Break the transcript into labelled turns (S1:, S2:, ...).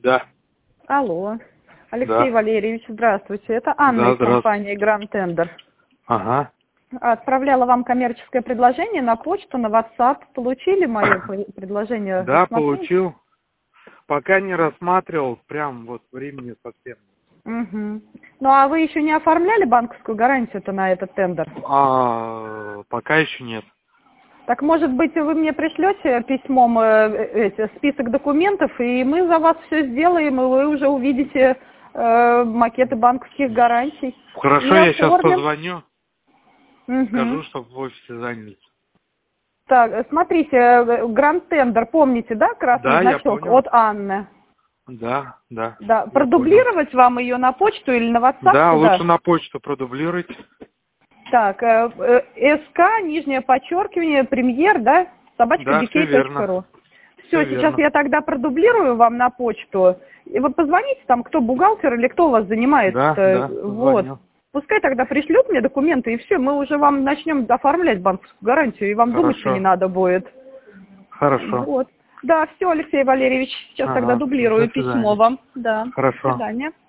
S1: Да.
S2: Алло. Алексей
S1: Да.
S2: Валерьевич, здравствуйте. Это Анна из компании Grand Tender.
S1: Ага.
S2: Отправляла вам коммерческое предложение на почту, на WhatsApp. Получили мое предложение?
S1: Да, получил. Пока не рассматривал, прям вот времени совсем.
S2: Угу. Ну а вы еще не оформляли банковскую гарантию-то на этот тендер?
S1: Пока еще нет.
S2: Так, может быть, вы мне пришлете письмом список документов, и мы за вас все сделаем, и вы уже увидите макеты банковских гарантий.
S1: Хорошо, я сейчас позвоню, скажу, чтобы в офисе занялись.
S2: Так, смотрите, Grand Tender, помните, да, красный значок от Анны?
S1: Да.
S2: Да. Продублировать вам ее на почту или на WhatsApp?
S1: Да, лучше на почту продублируйте.
S2: Так, СК, нижнее подчеркивание, премьер, да? @dk.ru. Все, сейчас я тогда продублирую вам на почту. И вы позвоните там, кто бухгалтер или кто у вас занимается.
S1: Да,
S2: вот.
S1: звоню.
S2: Пускай тогда пришлют мне документы, и все, мы уже вам начнем оформлять банковскую гарантию, и вам думать не надо будет.
S1: Хорошо.
S2: Вот. Да, все, Алексей Валерьевич, сейчас тогда дублирую письмо вам. Да.
S1: Хорошо.
S2: До свидания.